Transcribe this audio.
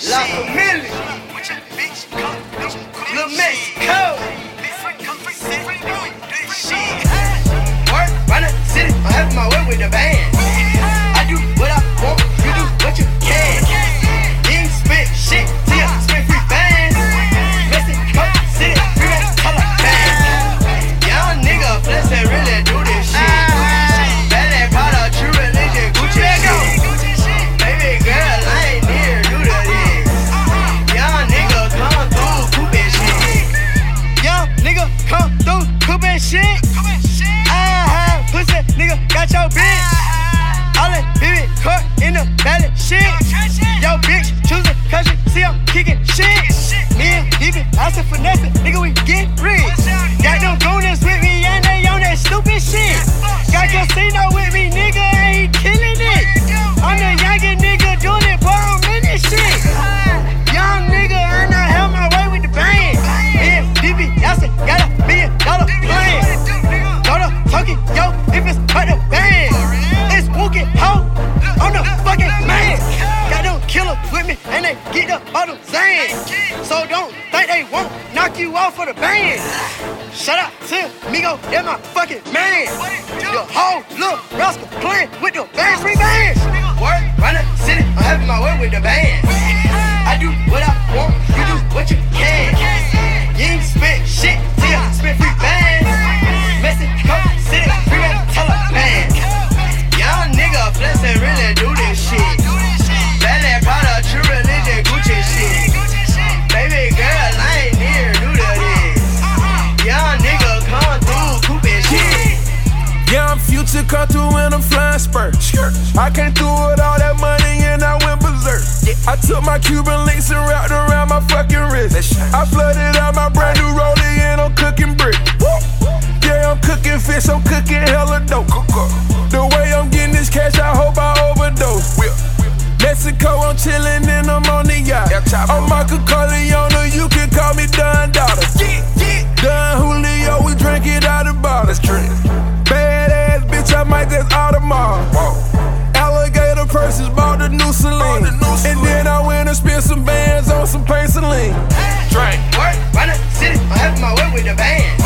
La Familia, Lil Mexico. Work, run the city, I'm having my way with the band. I do what I want, you do what you can. You ain't spit shit till you spit free bands. Mexico City, free man, color band. Young nigga, flex that really do this shit. Ballet, Prada, true religion, Gucci shit. Baby girl, I ain't near do this. Young nigga, come through, coupe and shit. Young nigga, come through, coupe and shit. Pussy nigga got your bitch. All that baby caught in the valley shit. Yo bitch choosing cause she see I'm kicking shit. Me and DB, I said finesse it, nigga we get rich. Got them goonies with me and they on that stupid shit. Got casino with me nigga and he killing it. I'm the youngest nigga doing it, boy I'm in this shit. Young nigga and I held my way with the band. Me and DB, I said got $1 million plan. Go to Tokyo, yo, if it's cut the band. It's Wookie Ho, I'm the fucking man. Got them killers with me and they get the bottle Zan. So don't think they won't knock you off for the band. Shout out to Migo, they're my fucking man. Your whole little rascal playing with the band, free bands. Work, run the city, I'm having my way with the band. I do what I want, you do what you can. You ain't spit shit till you spit free bands. Mexico City, free man, Taliban. Young nigga flex and really do this shit. Ballet, Prada, true religion, Gucci shit. Baby girl, I ain't near do this. Young nigga come through, coupe and shit. Young Future come through in a flying spurt. I came through with all that money and I went berserk. I took my Cuban links and wrapped around my fucking wrist. I flooded out my brand new rollie and I'm cooking brick. Yeah, I'm cooking fish, I'm cooking hella dope. The way I'm getting this cash, I hope I overdose. Mexico, I'm chillin' and I'm on the yacht. I'm Michael Corleone, you can call me Don Daughter. Don Julio, we drink it out the bottle. Badass bitch, I might just Audemars. Alligator purses, bought the new Celine. And then I went and spent some bands on some paint Celine. Work, run the city, I'm having my way with the band.